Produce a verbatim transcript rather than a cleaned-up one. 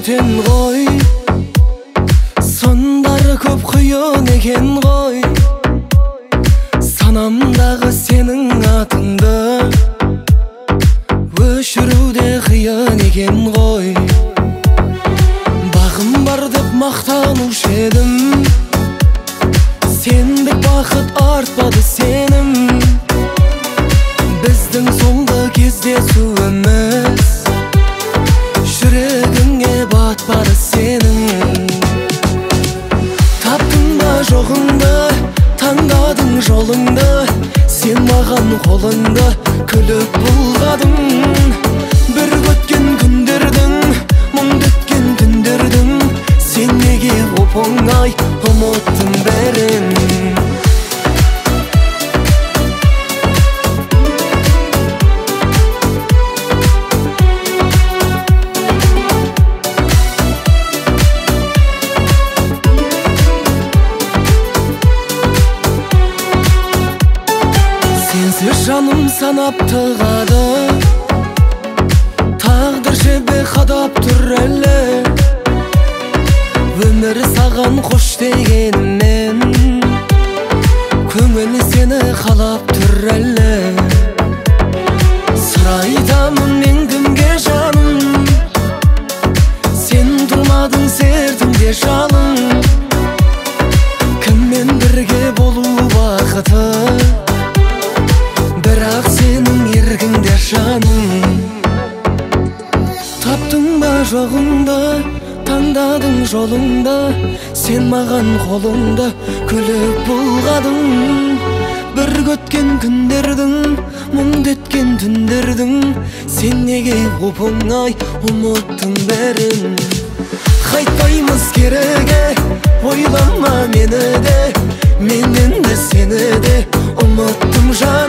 бөтен ғой, сондары көп қиын екен ғой. Санамдағы сенің атыңды өшіруде қиын екен ғой. Бағым бар деп мақтанушы едім, сендік бақыт артпады сенім. Біздің соңғы кездесуіміз жүрегіңе батпады сенің. Таптың ба жоғыңды, таңдадың жолыңды, сен маған қолыңды күліп бұлғадың. Бір өткен күндердің, мұңды өткен түндердің, сен неге оп-оңай ұмыттың бәрін? Сенсіз жаным санап тығады, тағдыр жебе қадап тұр әлі. Өмір саған қош дегенмен, көңіл сені қалап тұр әлі. Сыр айтамын мен кімге жаным, сен тұрмадың сертімде жалын. Кіммен бірге болу бақыты, бірақ сенің еркіңде жаным. Таптың ба жоғыңды, таңдадың жолыңды, сен маған қолыңды күліп бұлғадың. Бір өткен күндердің, мұңды өткен түндердің, сен неге оп-оңай ұмыттың бәрін? Қайтпаймыз кереге, ойлама мені де, мен енді сені де ұмыттым жаным.